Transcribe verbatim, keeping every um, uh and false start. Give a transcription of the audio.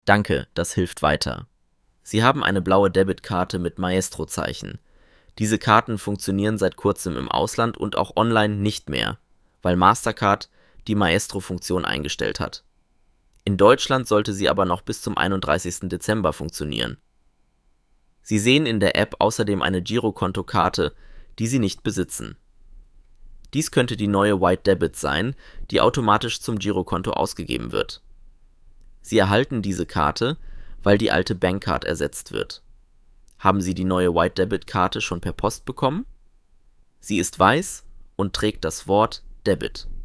Danke, das hilft weiter. Sie haben eine blaue Debitkarte mit Maestro-Zeichen. Diese Karten funktionieren seit kurzem im Ausland und auch online nicht mehr, weil Mastercard die Maestro-Funktion eingestellt hat. In Deutschland sollte sie aber noch bis zum einunddreißigsten Dezember funktionieren. Sie sehen in der App außerdem eine Girokontokarte, die Sie nicht besitzen. Dies könnte die neue White Debit sein, die automatisch zum Girokonto ausgegeben wird. Sie erhalten diese Karte, weil die alte Bankcard ersetzt wird. Haben Sie die neue White Debit Karte schon per Post bekommen? Sie ist weiß und trägt das Wort Debit.